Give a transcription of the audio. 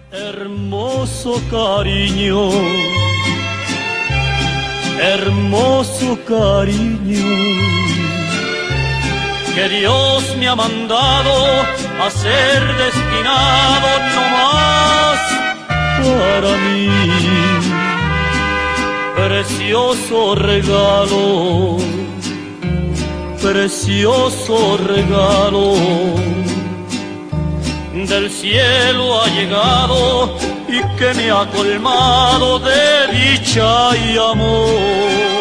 Hermoso cariño, hermoso cariño, que Dios me ha mandado a ser destinado no más para mí. Precioso regalo, precioso regalo, del cielo ha llegado y que me ha colmado de dicha y amor.